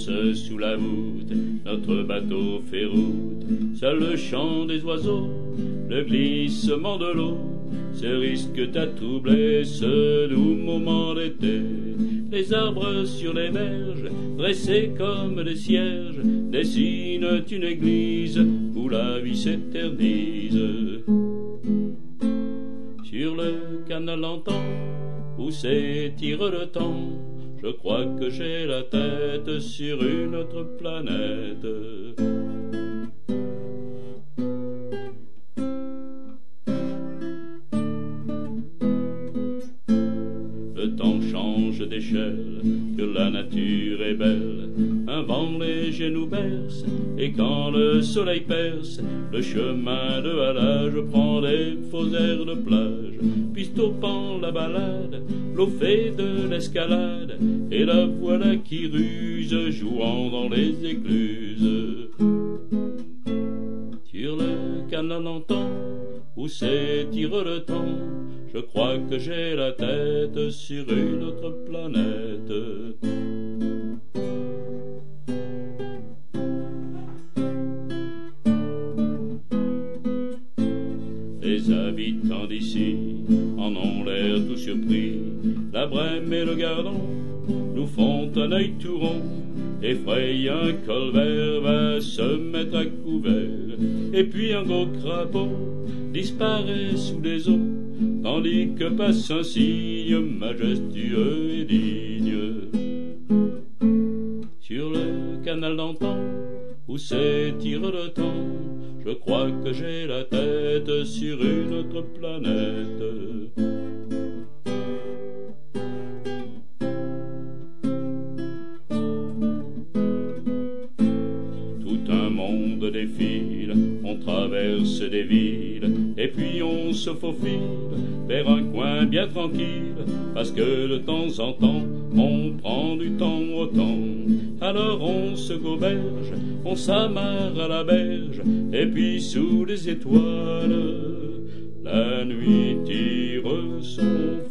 danse sous la voûte, notre bateau fait route. Seul le chant des oiseaux, le glissement de l'eau, se risquent à troubler ce doux moment d'été. Les arbres sur les berges, dressés comme des cierges, dessinent une église où la vie s'éternise. Sur le canal longtemps, où s'étire le temps, je crois que j'ai la tête sur une autre planète. Le temps change d'échelle, que la nature est belle. Un vent léger nous berce, et quand le soleil perce le chemin de halage, je prends des faux airs de plage. Puis stoppant la balade, l'eau fait de l'escalade, et la voilà qui ruse, jouant dans les écluses. Sur le canal longtemps, où s'étire le temps, je crois que j'ai la tête sur une autre planète. Les habitants d'ici en ont l'air tout surpris. La Brème et le Gardon nous font un œil tout rond. Effraye un colvert va se mettre à couvert, et puis un gros crapaud disparaît sous les eaux, tandis que passe un cygne majestueux et digne. Sur le canal d'antan, où s'étire le temps, je crois que j'ai la tête sur une autre planète. Tout un monde défile, on traverse des villes, et puis on se faufile vers un coin bien tranquille, parce que de temps en temps, on prend du temps au temps. Alors on se goberge, on s'amarre à la berge, et puis sous les étoiles, la nuit tire son